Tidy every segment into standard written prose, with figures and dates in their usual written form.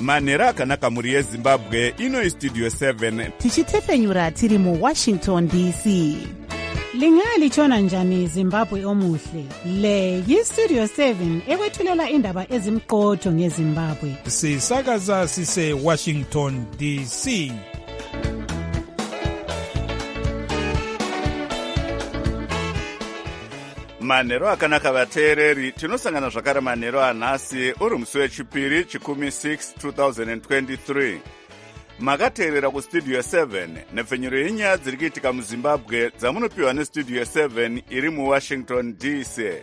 manhero akanaka mhuri yezimbabwe. Ino istudio 7 tichitefenyura tiri muWashington DC. Lingalitshona njani Zimbabwe omuhle? Le yistudio 7 ekwethulela indaba ezimqotho ngeZimbabwe. Sisakaza sise Washington DC. manhero akanaka vateereri, tinosangana zvakare manhero anhasi uri musi wechipiri chikumi 6 2023. Makateerera kustudio 7 nepfenyuro yenyaya dziri kuitika muzimbabwe dzamunopiwa nestudio 7 iri muWashington DC.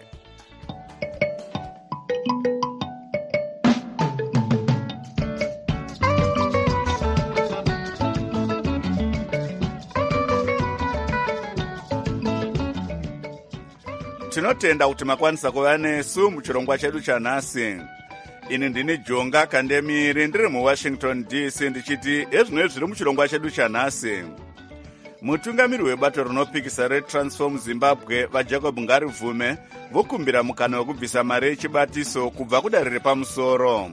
Tinotenda kuti makwanisa kuva nesu muchirongwa chedu chanhasi. Ini ndini Jonga Kandemiri ndiri muWashington DC ndichiti ezvino zviri muchirongwa chedu chanhasi. Mutungamiri webato rinopikisa reTransform Zimbabwe vaJacob Ngarivume vokumbira mukana wekubvisa mari yechibatiso kubva kudare repamusoro.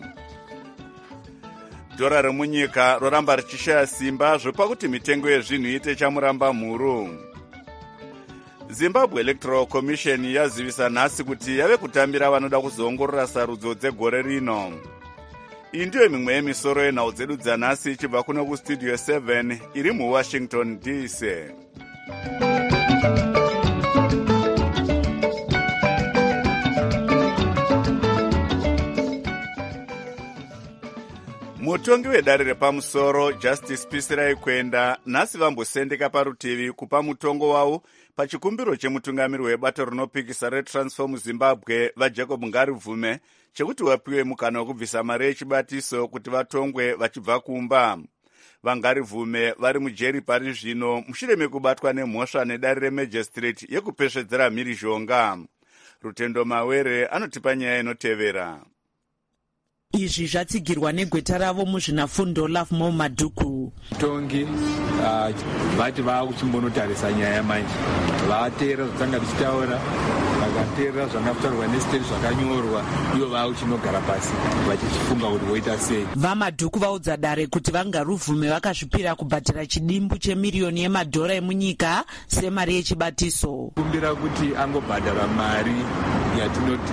Dhora remunyika roramba richishaya simba zvopakuti mitengo yezvinhu iite chamuramba mhuru. Zimbabwe Electoral Commission yazivisa nhasi kuti yave kutambira vanoda kuzoongorora sarudzo dzegore rino. Iyi ndiyo mimwe yemisoro yenhau dzedu dzanhasi ichibva kuno kustudio 7 iri muWashington DC. Mutongi wedare repamusoro Justice Pisirai Kwenda nhasi vambosendeka parutivi kupa mutongo wavo pachikumbiro chemutungamiri webato rinopikisa reTransform Zimbabwe vaJacob Ngarivume chekuti vapiwe mukana wekubvisa mari yechibatiso kuti vatongwe vachibva kumba. VaNgarivume vari mujeri pari zvino mushure mekubatwa nemhosva nedare remajistrate yekupesvedzera mhirizhonga. Rutendo Mawere anotipa nyaya inotevera. Izvi zvatsigirwa negweta ravo muzvinafundo Lafmo Madhuku. Tongi vati vakuchimbonotarisa nyaya manje. Vateera zvatanga tichitaura, vakateera zvakataurwa nesiteri zvakanyorwa, ivo vakuchinogara pasi vachichifunga kuti voita sei. VaMadhuku vaudza dare kuti vaNgarivume vakazvipira kubhatira chidimbu chemiriyoni yemadhora emunyika semari yechibatiso. Kumbira kuti angobhadhara mari yatinoti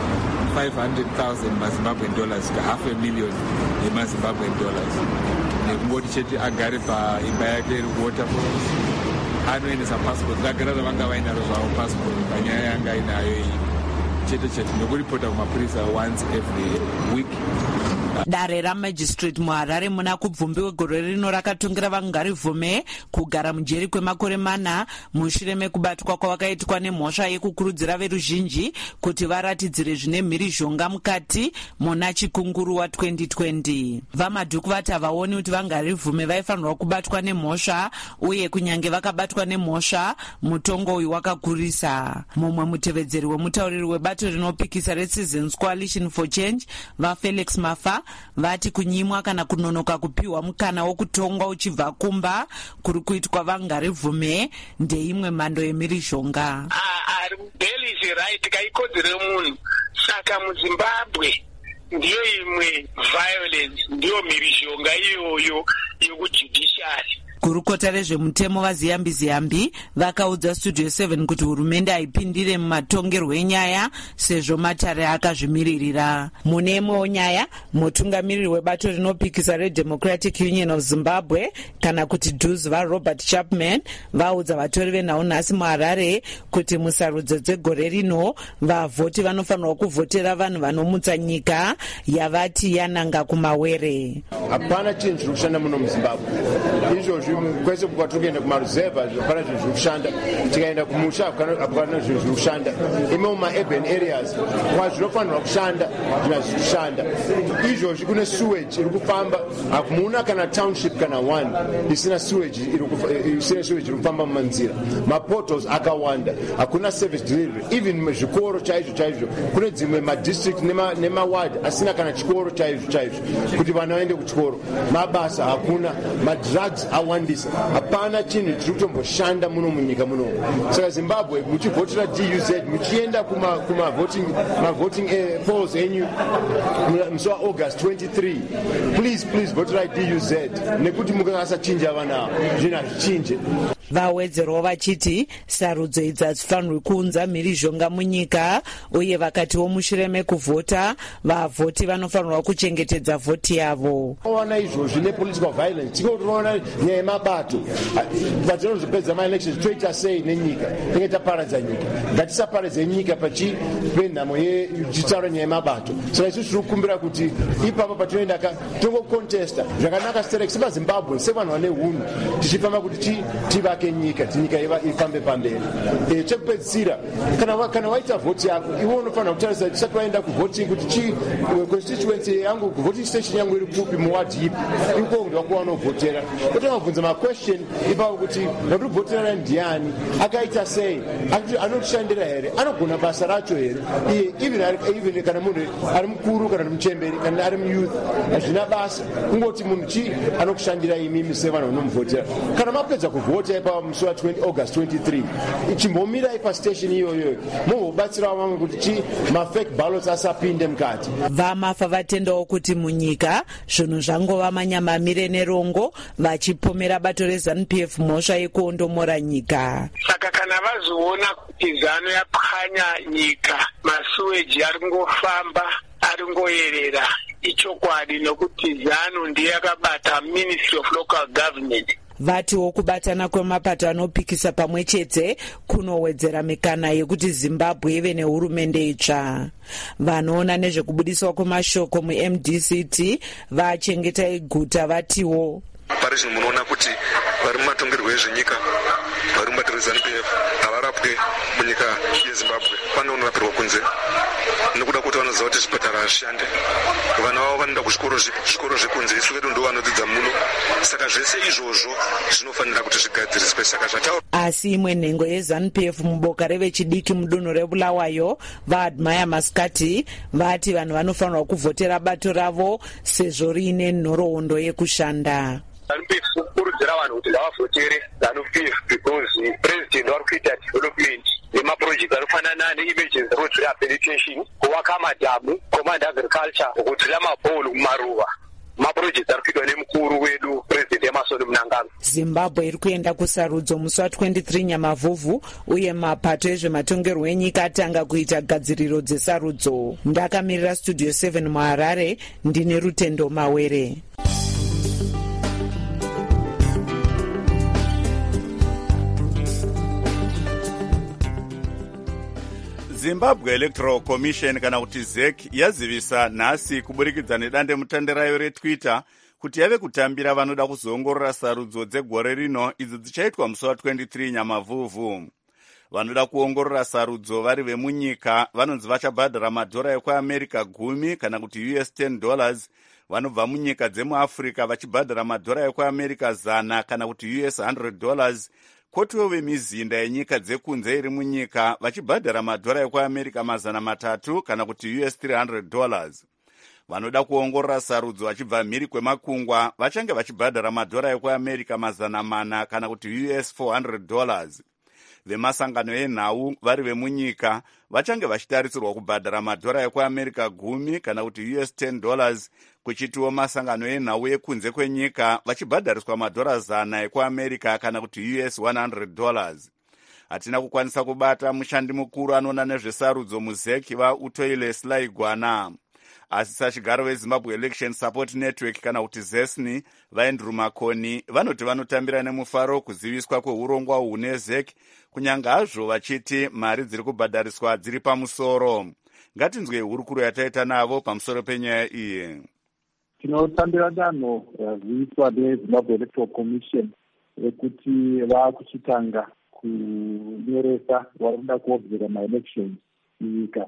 500,000 maZimbabwean dollars to $500,000 yeMaZimbabwean dollars. Nekungoti chete agare paimba yake Waterfalls. Anoendesa passport dzagara vanga vainaro zvavo passport panyaya yanga ainayo iyi. Chete nekuripota kumapurisa once every week. Dare ramajistrate muHarare muna kubvumbi wegore rino rakatongira vaNgarivume kugara mujeri kwemakore 4 mushure mekubatwa kwavakaitwa nemhosva yekukurudzira veruzhinji kuti varatidzire zvine mhirizhonga mukati muna chikunguru wa2020. VaMadhuku vati havaoni kuti vaNgarivume vaifanirwa kubatwa nemhosva uye kunyange vakabatwa nemhosva mutongo uyu wakakurisa. Mumwe mutevedzeri wemutauriri webato rinopikisa reCitizens Coalition for Change vaFelix Mafa vati kunyimwa kana kunonoka kupiwa mukana wokutongwa uchibva kumba kuri kuitwa vaNgarivume ndeimwe mhando yemhirizhonga. Bail is a right kaikodzero yemunhu. Saka muZimbabwe ndiyo imwe violence, ndiyo mhirizhonga iyoyo yekujudiciary. Gurukota rezvemutemo vaZiyambi vakaudza studio 7 kuti hurumende haipindire mumatongerwo enyaya sezvo matare akazvimiririra. Mune imwewo nyaya, mutungamiriri webato rinopikisa reDemocratic Union of Zimbabwe kana kuti DUZ vaRobert Chapman vaudza vatori venhau nhasi muHarare kuti musarudzo dzegore rino vavhoti vanofanirwa kuvhotera vanhu vanomutsa nyika yavati yananga kumawere. Hapana chinhu chiri kushanda muno muZimbabwe. Izvozvi kwese kwatinoenda kumaruzeva hapana zvinhu zviri kushanda, tikaenda kumusha hapana zvinhu zviri kushanda, imo mumaurban areas kwazvinofanirwa kushanda zvina zviri kushanda. Izvozvi kune sewage iri kufamba, hakumuna kana township kana one isina sewage iri kufamba mumanzira. Mapotholes akawanda, hakuna service delivery. Even zvikoro chaizvo kune dzimwe madistrict nemaward asina kana chikoro chaizvo kuti vana vaende kuchikoro. Mabasa hakuna, madrugs awanda kushandisa. Hapana chinhu chiri kutomboshanda muno munyika muno. Saka Zimbabwe muchivhotera DUZ muchienda kuma voting polls enyu musi waAugust 23, please voterai DUZ nekuti mukasachinja vana zvinhu hazvichinje. Vawedzerwa vachiti sarudzo idzi hadzifanirwi kuunza mhirizhonga munyika, uye vakatiwo mushure mekuvhota vavhoti vanofanirwa kuchengetedza vhoti yavo. Ona izvozvi nepolitical violence tinoona nyaya yemabato patinozopedza maelections toita sei nenyika, tinge taparadza nyika. Ngatisaparadze nyika penhamo yechitaura nyaya yemabato. Saka isusu tiri kukumbira kuti ipapa patinoenda tongocontesta zvakanaka sevazimbabwe sevanhu vane hunhu tichifamba kuti tivake nyika ifambe pamberi. Chekupedzisira kana waita vhoti yako iwe unofanira kutarisa tisati waenda kuvoting kuti constituency yangu voting station yangu iri kupi muwadi ipi iko ndo wakuvanovhotera. Utangabvunza maquestion ipapo kuti watirivhotera ndiani, akaita sei, anotishandira here, anogona basa racho here. Even kana munhu ari mukuru kana muchemberi kana ari muyouth hazvina basa, kungoti munhu anokushandira imimi sevanhu vanomuvhotera. Kana mapedza kuvhota musi waAugust 23 chimbomirai pastation iyoyo mugobatsirawo vamwe kuti mafake ballots asapinde mukati. Vamafa vatendawo kuti munyika zvinhu zvangova manyamamire nerongo, vachipomera bato reZANU-PF mhosva yekuondomora nyika. Saka kana vazoona kuti ZANU yapwanya nyika, masuweji ari kungofamba ari kungoyerera, ichokwadi nokuti ZANU ndiye yakabata Ministry of Local Government. Vatiwo kubatana kwemapato anopikisa pamwe chete kunowedzera mikana yekuti Zimbabwe ive nehurumende itsva. Vanoona nezvekubudiswa kwemashoko muMDCT vachengetai guta vatiwo pari zvino munoona kuti vari mumatongerwo ezvenyika vari mubato reZANU-PF havarapwe munyika yeZimbabwe. Pane unorapirwa kunze nekuda kuti vanoziva kuti zvipatara hazvishande, vana vavo vanoenda kuzvikoro zvekunze, isu vedu ndo vanodzidza muno. Saka zvese izvozvo zvinofanira kuti zvigadziriswe. Saka zvataura asi imwe nhengo yeZANU-PF muboka revechidiki mudunhu reBulawayo vaAdmire Maskati vati vanhu vanofanirwa kuvhotera bato ravo sezvo riine nhoroondo yekushanda. ZANU-PF kukurudzira vanhu kuti ngavavhotere ZANU-PF because president vari kuita development yemaprojekti anofanana ne-emergency road rehabilitation, kuvaka madhamu, command agriculture, kudhira mabholu kumaruva. Maprojekti ari kuitwa nemukuru wedu president Emmerson Mnangagwa. Zimbabwe iri kuenda kusarudzo musi wa23 Nyamavhuvhu, uye mapato ezvematongerwo enyika atanga kuita gadziriro dzesarudzo. Ndakamirira Studio 7 muHarare, ndine Rutendo Mawere. Zimbabwe Electoral Commission kana kuti ZEC yazivisa nhasi kuburikidza nedande-mutande rayo reTwitter kuti yave kutambira vanoda kuzoongorora sarudzo dzegore rino idzo dzichaitwa musi wa23 Nyamavhuvhu. Vanoda kuongorora sarudzo vari vemunyika vanonzi vachabhadhara madhora ekuAmerica 10 kana kuti $10. Vanobva munyika dzemuAfrica vachibhadhara madhora ekuAmerica 100 kana kuti $100. Kotiwo vemizinda yenyika dzekunze iri munyika vachibhadhara madhora ekuAmerica 300 kana kuti $300. Vanoda kuongorora sarudzo vachibva mhiri kwemakungwa vachange vachibhadhara madhora ekuAmerica 400 kana kuti $400. Vemasangano enhau vari vemunyika vachange vachitarisirwa kubhadhara madhora ekuAmerica 10 kana kuti $10, kuchitiwo masangano enhau ekunze kwenyika vachibhadhariswa madhora 100 ekuAmerica kana kuti $100. Hatina kukwanisa kubata mushandi mukuru anoona nezvesarudzo muZEC vaUtoile Selaigwana. Asi sachigaro veZimbabwe Election Support Network kana kuti ZESNI vaAndrew Makoni vanoti vanotambira nemufaro kuziviswa kweurongwa hune ZEC, kunyanga hazvo vachiti mari dziri kubhadhariswa dziri pamusoro. Ngatinzwe hurukuro yataita navo pamusoro penyaya iyi. Tinotambira danho raziviswa neZimbabwe Electoral Commission rekuti vakuchitanga kunyoresa vari kuda kuobserva maelections munyika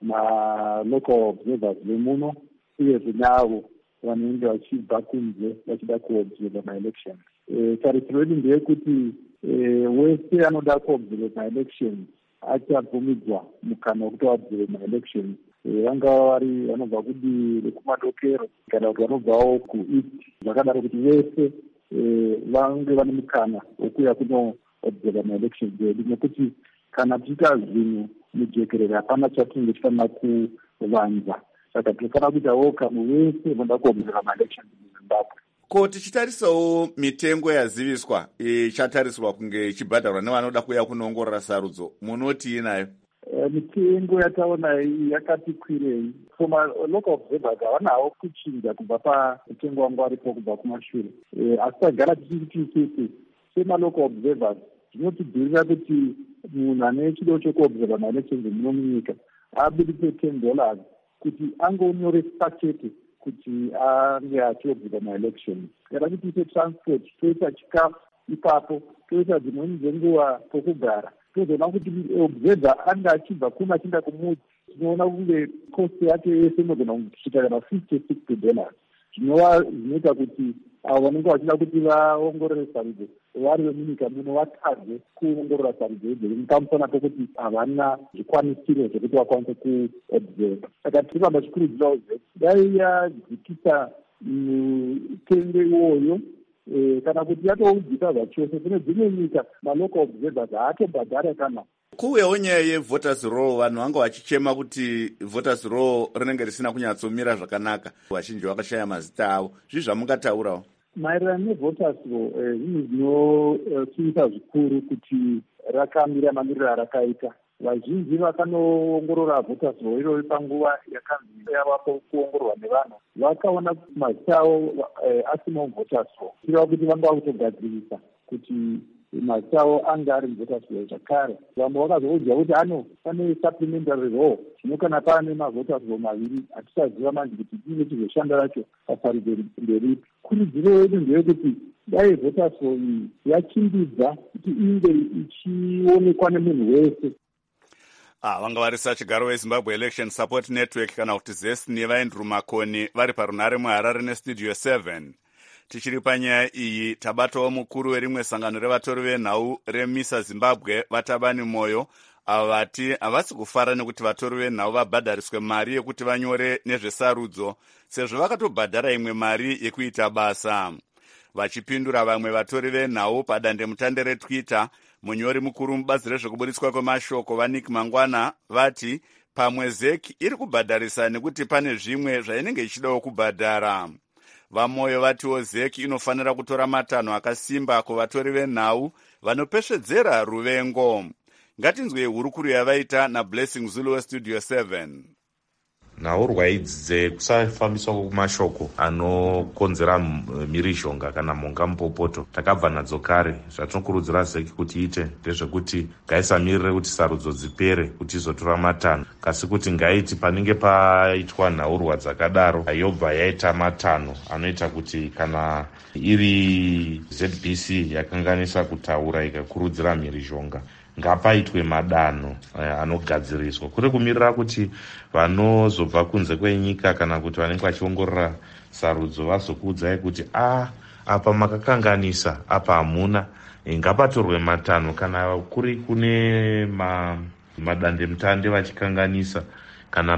local observers vemuno uyezve navo vanenge vachibva kunze vachida kuobserva maelections. Tarisiro yedu ndeyekuti wese anoda kuobserva maelections achabvumidzwa mukana wekuti vaobserve maelections. Vangava vari vanobva kudii rekumadokero kana kuti vanobvawo kueast, zvakadaro kuti vese vange vane mukana wokuya kunoobserva maelections edu, nekuti kana tiita zvinhu mujekerere hapana chatinenge tifanira kuvanza. Saka tinofanira kuitawo kamwe wese unoda kuobserva maelections muzimbabwe. Ko tichitarisawo mitengo yaziviswa ichatariswa kunge ichibhadharwa nevanoda kuuya kunoongorora sarudzo, munoti inayo? Mitengo yataona yakati kwirei. Local observers havanawo kuchinja kubva pamutengo wangu aripo kubva kumashure, asi tagara tichiti semalocal observers zvinotidhurira kuti munhu ane chido chekuobserva maelections muno munyika abudise $10 kuti angonyoresa chete kuti ange achiobserva maelections. Kana kuti ite transport, toita chikafu ipapo, toita dzimweni dzenguva pokugara, tozoona kuti observer anga achibva kuno achienda kumudzi, tinoona kunge cost yake yese inogona kusvika kana $56. Zvinova zvinoita kuti avo vanenge vachida kuti vaongorore sarudzo vari vemunyika muno vatadze kuongorora sarudzo idzodzo mupamusana pokuti havana zvikwanisiro zvekuti vakwanise kuobserva. Saka tiramba tichikurudzirawo dai yadzikisa mitengo iwoyo, kana kuti yatoudzika zvachose. Kune dzimwe nyika malocal observers haatobhadhara kana. Kuuyawo nyaya yevoters roll, vanhu vanga vachichema kuti voters roll rinenge risina kunyatsomira zvakanaka, vazhinji vakashaya mazita avo. Zvizvi zvamungataurawo maererano nevoters roll? Zvinhu zvinosivisa zvikuru kuti rakamira mamiriro arakaita. Vazhinji vakanoongorora voters roll iroyo panguva yakanzi yavapo kuongororwa nevanhu, vakaona mazita avo asimo voters roll, kureva kuti vanga vakutogadzirisa kuti mazita avo anga ari voters roll zvakare. Vamwe vakazoudzwa kuti pane supplementary roll, zvino kana paane mavoters roll maviri hatisaziva manje kuti chiine chizoshanda racho pasarudzo nderipi. Kurudziro yedu ndeyekuti dai voters roll iyi yachimbidza kuti inge ichionekwa nemunhu wese. Vanga varisa chigaro weZimbabwe Election Support Network kana kuti ZESN nevaendru Makoni vari parunare muHarare nestudio 7. Tichiri panyaya iyi tabatawo mukuru werimwe sangano revatori venhau remisa Zimbabwe Vatabani Moyo, ava vati havasi kufara nekuti vatori venhau vabhadhariswe mari yekuti vanyore nezvesarudzo sezvo vakatobhadhara imwe mari yekuita basa. Vachipindura vamwe vatori venhau padandemutande reTwitter, munyori mukuru mubazi rezvekubudiswa kwemashoko vaNick Mangwana vati pamwe ZEC iri kubhadharisa nekuti pane zvimwe zvainenge ichidawo kubhadhara. Vamoyo vatiwo ZEC inofanira kutora matanho akasimba kuvatori venhau vanopesvedzera ruvengo. Ngatinzwe hurukuru yavaita naBlessing Zulu westudio 7. nhaurwa idzi dzekusafambiswa kumashoko anokonzera mhirizhonga kana mhonga mupopoto takabva nadzo kare. Zvatinokurudzira ZEC kuti iite ndezvekuti ngaisamirire kuti sarudzo dzipere kuti izotora matanho, kasi kuti ngaiti panenge paitwa nhaurwa dzakadaro yobva yaita matanho anoita kuti kana iri ZBC yakanganisa kutaura ikakurudzira mhirizhonga ngapaitwe madanho anogadziriswa, kuri kumirira kuti vanozobva kunze kwenyika kana kuti vanenge vachiongorora sarudzo vazokuudzai kuti apa makakanganisa, apa hamuna, ngapatorwe matanho. Kana kuri kune madandemutande vachikanganisa, kana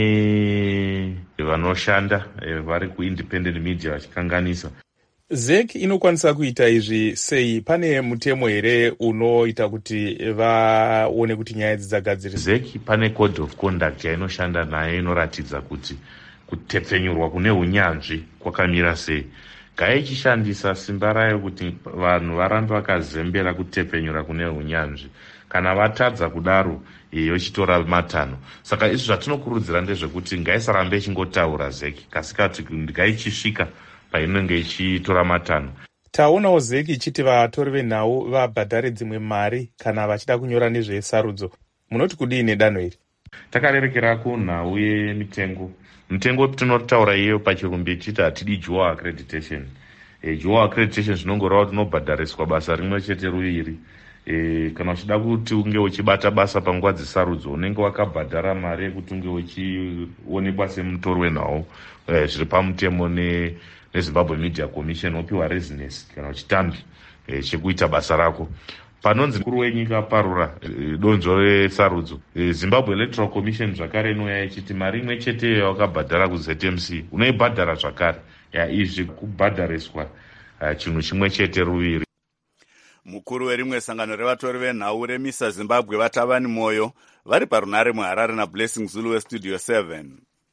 pane vanoshanda vari kuindependent media vachikanganisa, ZEC inokwanisa kuita izvi sei? Pane mutemo here unoita kuti vaone kuti nyaya idzi dzagadziriswa? ZEC pane code of conduct yainoshanda nayo inoratidza kuti kutepfenyurwa kune unyanzvi kwakamira sei. Gaichishandisa simba rayo kuti vanhu varambe vakazembera kutepfenyura kune unyanzvi. Kana vatadza kudaro yochitora matanho. Saka izvi zvatinokurudzira ndezvekuti ngaisarambe ichingotaura ZEC, kasi kati ngaichisvika painenge ichitora matanho. Taonawo ZEC ichiti vatori venhau vabhadhare dzimwe mari kana vachida kunyora nezvesarudzo. Munoti kudii nedanho iri? Takarerekera kunhau yemitengo. Mitengo tinotaura iyo pachirumbi ichiti hatidi dual accreditation. Dual accreditation zvinongoreva kuti unobhadhariswa basa rimwe chete ruviri. Kana uchida kuti unge uchibata basa panguva dzesarudzo unenge wakabhadhara mari yekuti unge uchionekwa semutori wenhau zviri pamutemo neZimbabwe Media Commission, wopiwa residence kana uchitambi chekuita basa rako. Panonzi mukuru wenyika parura donzvo resarudzo, Zimbabwe Electoral Commission zvakare inouya ichiti mari imwe chete yawakabhadhara kuZMC unoibhadhara zvakare. Izvi kubhadhariswa chinhu chimwe chete ruviri. Mukuru werimwe sangano revatori venhau remisa Zimbabwe vatavani mwoyo vari parunare muHarare naBlessing Zulu weStudio 7.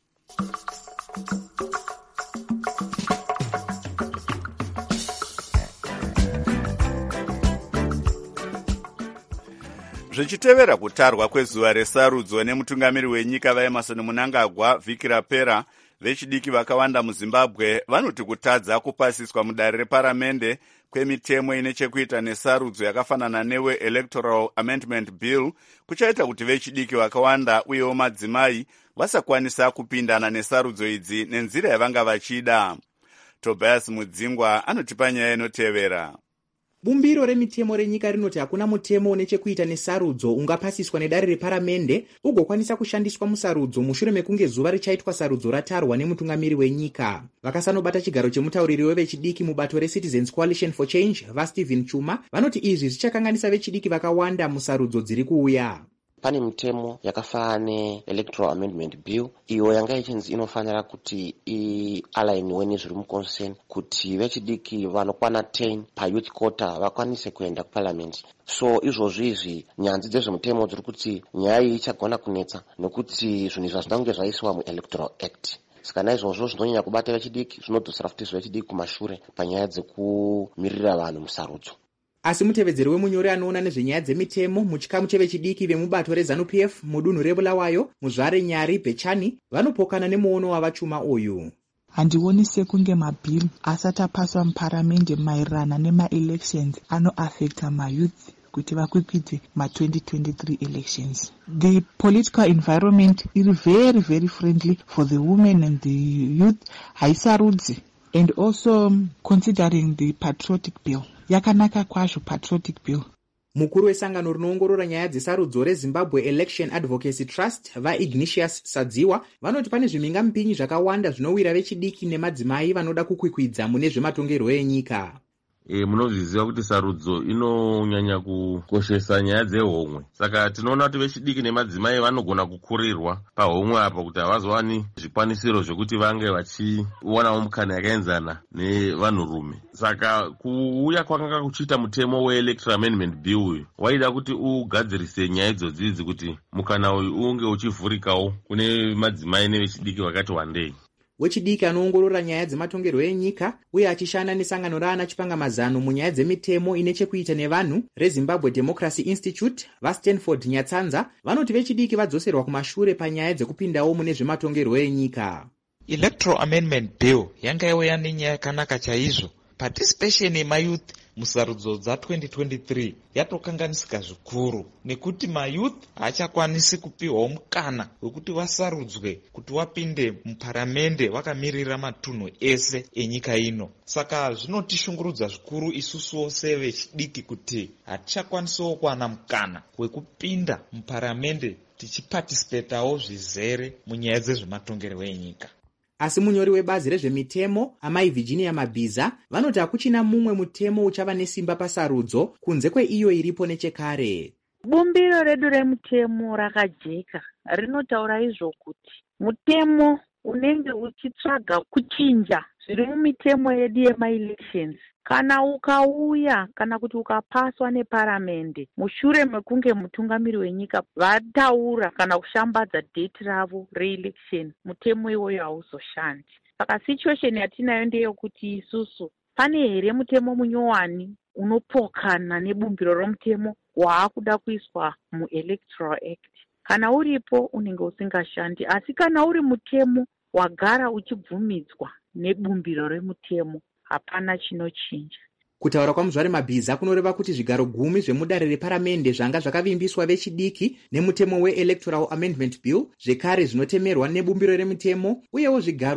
Zvichitevera kutarwa kwezuva resarudzo nemutungamiri wenyika vaEmmerson Mnangagwa vhiki rapera, vechidiki vakawanda muZimbabwe vanoti kutadza kupasiswa mudare reparamende kwemitemo ine chekuita nesarudzo yakafanana newe Electoral Amendment Bill kuchaita kuti vechidiki vakawanda uyewo madzimai vasakwanisa kupindana nesarudzo idzi nenzira yavanga vachida. Tobias Mudzingwa anotipa nyaya inotevera. Bumbiro remitemo renyika rinoti hakuna mutemo une chekuita nesarudzo ungapasiswa nedare reparamende ugokwanisa kushandiswa musarudzo mushure mekunge zuva richaitwa sarudzo ratarwa nemutungamiri wenyika. Vakasanobata chigaro chemutauriri wevechidiki mubato reCitizens Coalition for Change vaStephen Chuma vanoti izvi zvichakanganisa vechidiki vakawanda musarudzo dziri kuuya. Pane mitemo yakafanana neElectoral Amendment Bill iyo yanga ichinzi inofanira kuti ialigniwe nezviri muconsent kuti vechidiki vanokwana 10 payouth quota vakwanise kuenda kuparliament. So izvozvi izvi nyanzi dzezvemutemo dziri kuti nyaya iyi ichagona kunetsa nekuti zvinhu izvi hazvina kunge zvaisiwa muElectoral Act. Saka naizvozvo zvinonyanya kubata vechidiki, zvinodzosera futi zvechidiki kumashure panyaya dzekumirira vanhu musarudzo. Asi mutevedzeri wemunyori anoona nezvenyaya dzemitemo muchikamu chevechidiki vemubato reZANU-PF mudunhu reBulawayo Muzvare Nyari Bechani vanopokana nemuono wavachuma uyu. Handioni sekunge mabhili asati apaswa muparamende maererano nemaelections anoaffecta mayouth kuti vakwikwidze ma2023 elections. The political environment is very, very friendly for the women and the youth. Haisarudzi. And also considering the patriotic bill. Yakanaka kwazvo patriotic bill. Mukuru wesangano rinoongorora nyaya dzesarudzo reZimbabwe Election Advocacy Trust vaIgnatius Sadziwa vanoti pane zviminga mupinyi zvakawanda zvinowira vechidiki nemadzimai vanoda kukwikwidza mune zvematongerwo enyika. Munozviziva kuti sarudzo inonyanya kukoshesa nyaya dzehomwe. Saka tinoona kuti vechidiki nemadzimai vanogona kukurirwa pahomwe apa kuti havazowani zvikwanisiro zvokuti vange vachionawo mukana yakaenzana nevanhurume. Saka kuuya kwakanga kuchiita mutemo weElectoral Amendment Bill uyu waida kuti ugadzirise nyaya idzodzi kuti mukana uyu unge uchivhurikawo kune madzimai nevechidiki vakati wandei. Wechidiki anoongorora nyaya dzematongerwo enyika uye achishanda nesangano raana chipangamazano munyaya dzemitemo ine chekuita nevanhu reZimbabwe Democracy Institute vaStanford Nyatsanza vanoti vechidiki vadzoserwa kumashure panyaya dzekupindawo mune zvematongerwo enyika. Electoral Amendment Bill yanga yauya nenyaya yakanaka chaizvo. Participation yemayouth musarudzo dza2023 yatokanganisika zvikuru nekuti mayouth haachakwanisi kupiwawo mukana wekuti vasarudzwe kuti wapinde muparamende vakamirira matunhu ese enyika ino. Saka zvinotishungurudza zvikuru isusuwo sevechidiki kuti hatichakwanisawo kuwana mukana wekupinda muparamende tichipatisipetawo zvizere munyaya dzezvematongerwo enyika. Asi munyori webazi rezvemitemo amai Virginia Mabhiza vanoti hakuchina mumwe mutemo uchava nesimba pasarudzo kunze kweiyo iripo nechekare. Bumbiro redu remutemo rakajeka rinotaura izvo kuti mutemo unenge uchitsvaga kuchinja zviri mumitemo yedu yemaelections kana ukauya kana kuti ukapaswa neparamende mushure mekunge mutungamiri wenyika vataura kana kushambadza date ravo reelection, mutemo iwoyo hauzoshandi. Saka situation yatinayo ndeyekuti isusu pane here mutemo munyowani unopokana nebumbiro romutemo waakuda kuiswa muElectoral Act. Kana uripo unenge usingashandi, asi kana uri mutemo wagara uchibvumidzwa nebumbiro remutemo hapana chinochinja. Kutaura kwaMuzvare Mabhiza kunoreva kuti zvigaro 10 zvemudare reparamende zvanga zvakavimbiswa vechidiki nemutemo weElectoral Amendment Bill zvekare zvinotemerwa nebumbiro remutemo uyewo zvigaro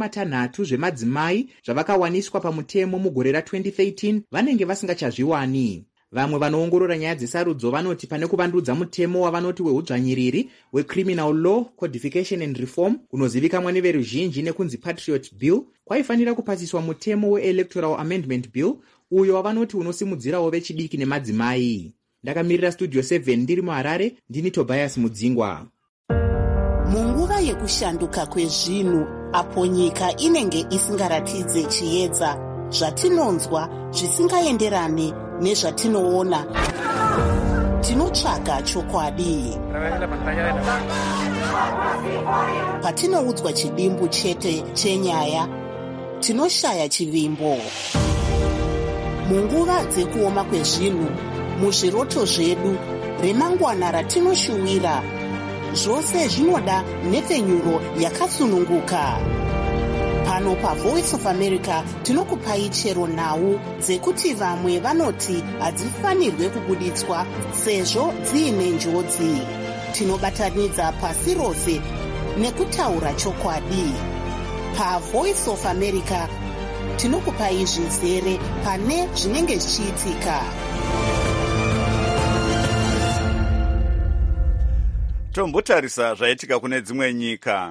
60 zvemadzimai zvavakawaniswa pamutemo mugore ra2013 vanenge vasingachazviwani. Vamwe vanoongorora nyaya dzesarudzo vanoti pane kuvandudza mutemo wavanoti weudzvanyiriri weCriminal Law Codification and Reform kunozivikanwa neveruzhinji nekunzi Patriot Bill kwaifanira kupasiswa mutemo weElectoral Amendment Bill uyo wavanoti unosimudzirawo vechidiki nemadzimai. Ndakamirira Studio 7 ndiri muHarare, ndini Tobias Mudzingwa. Munguva yekushanduka kwezvinhu apo nyika inenge isingaratidze chiedza, zvatinonzwa zvisingaenderane nezvatinoona. Tinotsvaga chokwadi. Patinoudzwa chidimbu chete chenyaya, tinoshaya chivimbo. Munguva dzekuoma kwezvinhu, muzviroto zvedu, remangwana ratinoshuwira, zvose zvinoda nhepfenyuro yakasununguka. Pano paVoice of America tinokupai chero nhau dzekuti vamwe vanoti hadzifanirwe kubuditswa sezvo dziine njodzi. Tinobatanidza pasi rose nekutaura chokwadi. PaVoice of America tinokupai zvizere pane zvinenge zvichiitika. Tombotarisa zvaitika kune dzimwe nyika.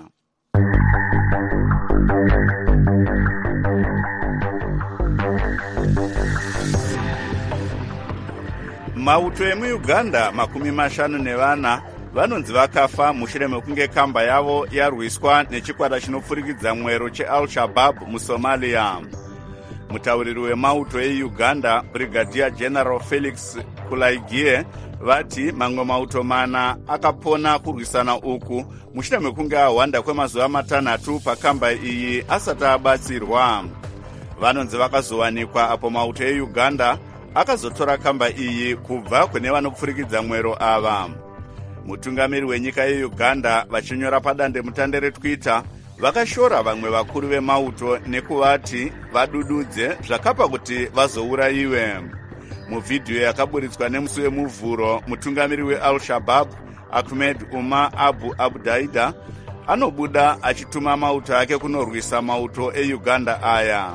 Mauto emuUganda 54 vanonzi vakafa mushure mekunge kamba yavo yarwiswa nechikwata chinopfurikidza mwero cheAl-Shabaab muSomalia. Mutauriri wemauto eUganda, Brigadier General Felix Kulaigie, vati mamwe mauto 4 akapona kurwisana uku mushure mekunge ahwanda kwemazuva 3 pakamba iyi asati abatsirwa. Vanonzi vakazowanikwa apo mauto eUganda akazotora kamba iyi kubva kune vanopfurikidza mwero ava. Mutungamiri wenyika yeUganda vachinyora padande mutande reTwitter vakashora vamwe vakuru vemauto nekuvati vadududze zvakapa kuti vazourayiwe. Muvhidhiyo yakaburitswa nemusi wemuvhuro, mutungamiri weAl-Shabaab Ahmed Umar Abu Abdaida anobuda achituma mauto ake kunorwisa mauto eUganda aya.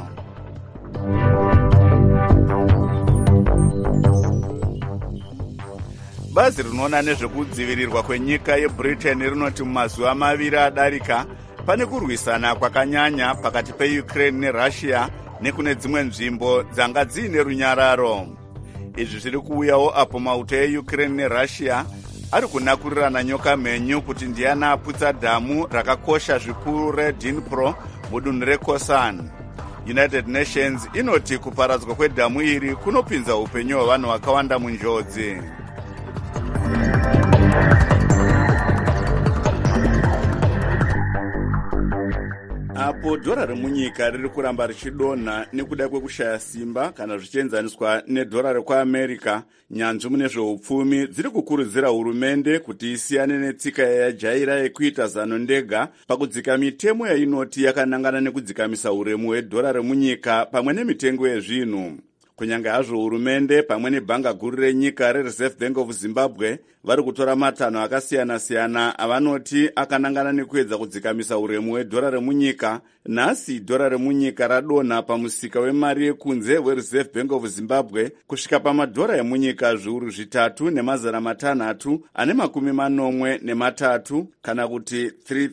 Bazi rinoona nezvekudzivirirwa kwenyika yeBritain rinoti mumazuva 2 adarika pane kurwisana kwakanyanya pakati peUkraine neRussia nekune dzimwe nzvimbo dzanga dziine runyararo. Izvi zviri kuuyawo apo mauto eUkraine neRussia ari kunakurirana nyoka mhenyu kuti ndiani aputsa dhamu rakakosha zvikuru reDnipro mudunhu reKherson. United Nations inoti kuparadzwa kwedhamu iri kunopinza upenyu hwavanhu vakawanda munjodzi. Apo dhora remunyika riri kuramba richidonha nekuda kwekushaya simba kana zvichienzaniswa nedhora rekuAmerica, nyanzvi mune zveupfumi dziri kukurudzira hurumende kuti isiyane netsika yajaira yekuita zano ndega pakudzika mitemo yainoti yakanangana nekudzikamisa uremu hwedhora remunyika pamwe nemitengo yezvinhu. Kunyange hazvo hurumende pamwe nebhanga guru renyika reReserve Bank of Zimbabwe vari kutora matanho akasiyana-siyana avanoti akanangana nekuedza kudzikamisa uremu hwedhora remunyika. Nhasi dhora remunyika radonha pamusika wemari yekunze weReserve Bank of Zimbabwe kusvika pamadhora emunyika zviuru 3,683 kana kuti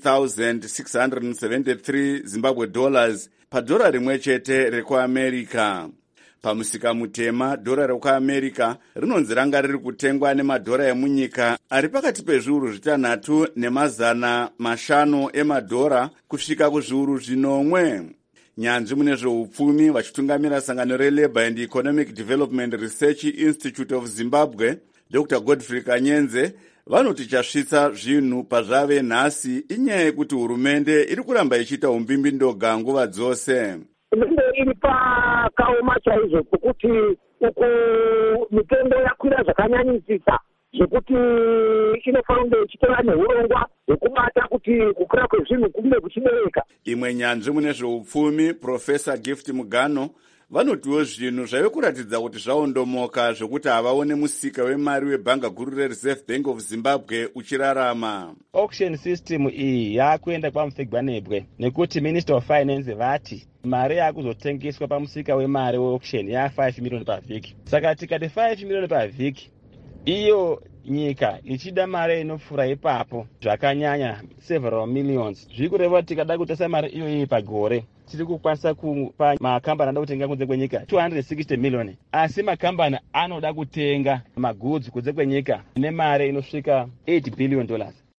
3,673 Zimbabwe dollars padhora rimwe chete rekuAmerica. Pamusika mutema, dhora rekuAmerica rinonzi ranga riri kutengwa nemadhora emunyika ari pakati pezviuru 3,500 emadhora kusvika kuzviuru 9. Nyanzvi mune zveupfumi vachitungamira sangano reLabour and Economic Development Research Institute of Zimbabwe, Dr. Godfrey Kanyenze, vanoti chasvitsa zvinhu pazvave nhasi inyaya yekuti hurumende iri kuramba ichiita umbimbindo nguva dzose. Hurumende iri pakaoma chaizvo pokuti uku mitengo yakwira zvakanyanyisisa zvekuti inofanira kunge ichitora neurongwa hwekubata kuti kukura kwezvinhu kunge kuchibereka. Imwe nyanzvi mune zveupfumi, Profesa Gift Mugano, vanotiwo zvinhu zvave kuratidza kuti zvaondomoka zvokuti havaone musika wemari webhanga guru reReserve Bank of Zimbabwe uchirarama. Auction system iyi yakuenda pamufegwanebwe nekuti Minister of Finance vati mari yakuzotengeswa pamusika wemari weauction ya5 million pavhiki. Saka tikati 5 million pavhiki, iyo nyika ichida mari inopfuura ipapo zvakanyanya several millions. Zviri kureva tikada kutesa mari iyo pagore tiri kukwanisa kupa makambani anoda kutenga kunze kwenyika 260 million, asi makambani anoda kutenga magoods kunze kwenyika nemari inosvika $8 billion.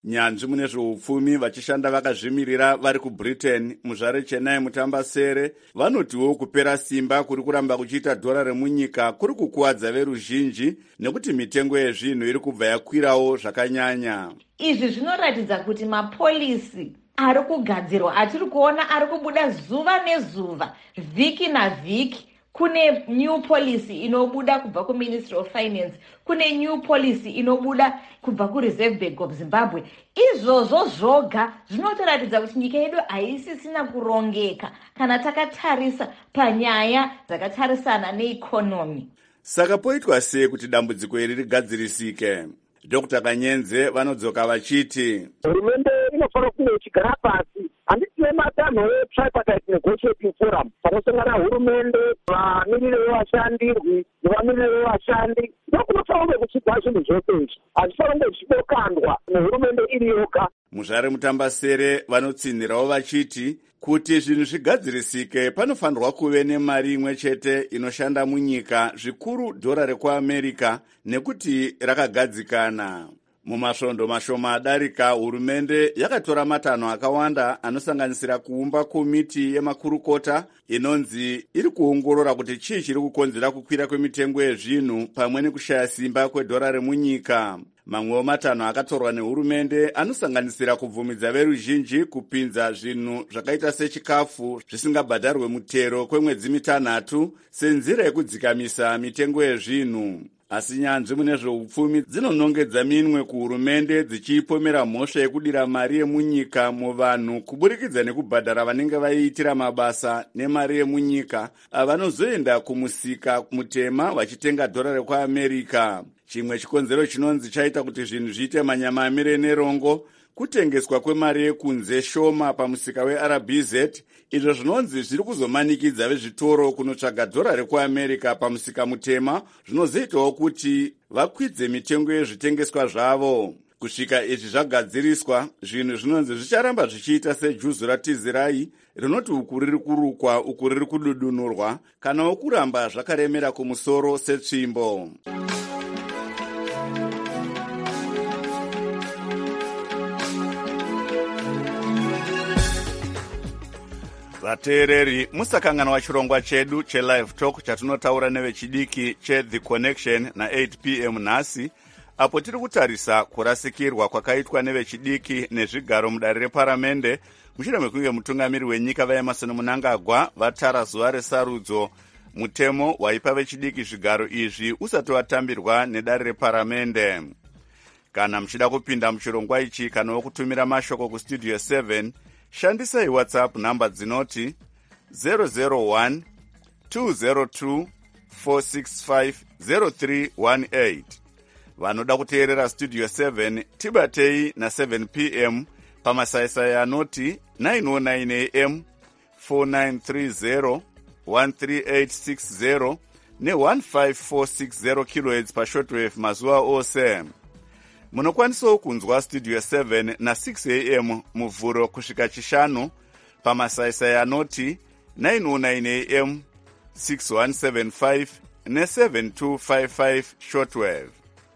nyanzvi mune zveupfumi vachishanda vakazvimirira vari kubritain muzvare Chennai Mutambasere vanotiwo kupera simba kuri kuramba kuchiita dhora remunyika kuri kukuwadza veruzhinji nekuti mitengo yezvinhu iri kubva yakwirawo zvakanyanya. Izvi zvinoratidza kuti mapolisi ari kugadzirwa atiri kuona ari kubuda zuva nezuva, vhiki navhiki. Kune new policy inobuda kubva kuMinistry of Finance, kune new policy inobuda kubva kuReserve Bank of Zimbabwe. Izvozvo zvoga zvinotoratidza kuti nyika yedu haisisina kurongeka kana takatarisa panyaya dzakatarisana neikonomi. Saka poitwa sei kuti dambudziko iri rigadzirisike? Dr. Kanyenze vanodzoka vachiti hurumende inofanira kunge ichigara pasi. Handiti nematanho etripartite negotiating forum panosangana hurumende, vamiriri vevashandirwi nevamiriri vevashandi. Ndokunofanira kunge kuchigwa zvinhu zvose izvi, hazvifanira kunge zvichidokandwa nehurumende iri yoga. Muzvare Mutambasere vanotsinhirawo vachiti kuti zvinhu zvigadzirisike panofanirwa kuve nemari imwe chete inoshanda munyika, zvikuru dhora rekuAmerica, nekuti rakagadzikana. Mumasvondo mashoma adarika, hurumende yakatora matanho akawanda anosanganisira kuumba komiti yemakurukota inonzi iri kuongorora kuti chii chiri kukonzera kukwira kwemitengo yezvinhu pamwe nekushaya simba kwedhora remunyika. Mamwewo matanho akatorwa nehurumende anosanganisira kubvumidza veruzhinji kupinza zvinhu zvakaita sechikafu zvisingabhadharwe mutero kwemwedzi mitanhatu senzira yekudzikamisa mitengo yezvinhu. Asi nyanzvi mune zveupfumi dzinonongedza minwe kuhurumende dzichipomera mhosva yekudira mari yemunyika muvanhu kuburikidza nekubhadhara vanenge vaiitira mabasa nemari yemunyika avanozoenda kumusika mutema vachitenga dhora rekuAmerica. Chimwe chikonzero chinonzi chaita kuti zvinhu zviite manyamamire nerongo kutengeswa kwemari yekunze shoma pamusika weRBZ, izvo zvinonzi zviri kuzomanikidza vezvitoro kunotsvaga dhora rekuAmerica pamusika mutema, zvinozoitawo kuti vakwidze mitengo yezvitengeswa zvavo. Kusvika izvi zvagadziriswa, zvinhu zvinonzi zvicharamba zvichiita sejuzu ratizirai rinoti uku riri kurukwa uku riri kududunurwa, kanawo kuramba zvakaremera kumusoro setsvimbo. Vateereri, musakanganwa chirongwa chedu chelive talk chatinotaura nevechidiki cheThe Connection na8 p.m. nhasi, apo tiri kutarisa kurasikirwa kwakaitwa nevechidiki nezvigaro mudare reparamende mushure mekunge mutungamiri wenyika vaEmmerson Mnangagwa vatara zuva resarudzo. Mutemo waipa vechidiki zvigaro izvi usati watambirwa nedare reparamende. Kana muchida kupinda muchirongwa ichi kana kutumira mashoko kustudio 7, shandisai WhatsApp namba dzinoti 001 202 465 0318. Vanoda kuteerera studio 7 tibatei na7 p.m. pamasaisai anoti 909 am 4930 13860 ne15460 kHz pashortwave mazuva ose. Munokwanisawo kunzwa studio 7 na6 am muvhuro kusvika chishanu pamasaisai anoti 909 am 6175 ne7255 shortwave.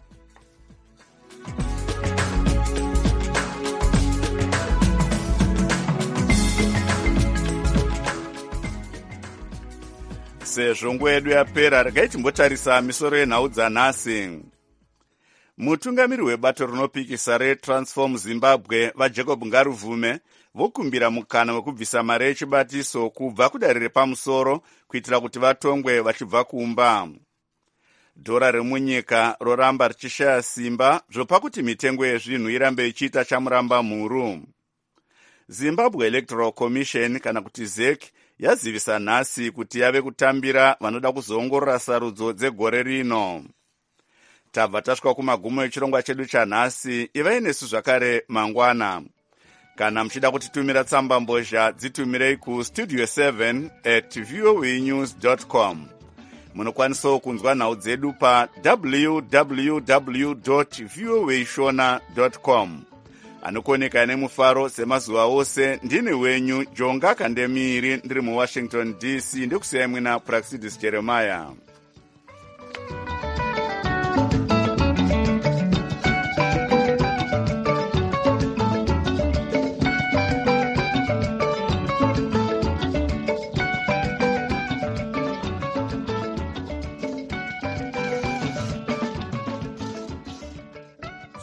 Sezvo nguva yedu yapera, regai timbotarisa misoro yenhau dzanhasi. Mutungamiri webato rinopikisa reTransform Zimbabwe vaJacob Ngaruvume vokumbira mukana wekubvisa mari yechibatiso kubva kudare repamusoro kuitira kuti vatongwe vachibva kumba. Dhora remunyika roramba richishaya simba zvopa kuti mitengo yezvinhu irambe ichiita chamuramba mhuru. Zimbabwe Electoral Commission kana kuti ZEC yazivisa nhasi kuti yave kutambira vanoda kuzoongorora sarudzo dzegore rino. Tabva tasvika kumagumo echirongwa chedu chanhasi, ivai nesu zvakare mangwana. Kana muchida kutitumira tsamba mbozha dzitumirei kustudio 7@voanews.com. Munokwanisawo kunzwa nhau dzedu pa www.voashona.com. Anokoneka nemufaro semazuva ose, ndini wenyu Jonga Kandemiri, ndiri muWashington DC, ndikusiyai mwina Praxidis Jeremiah.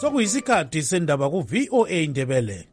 sokuyisikhathi sendaba ku-VOA Ndebele.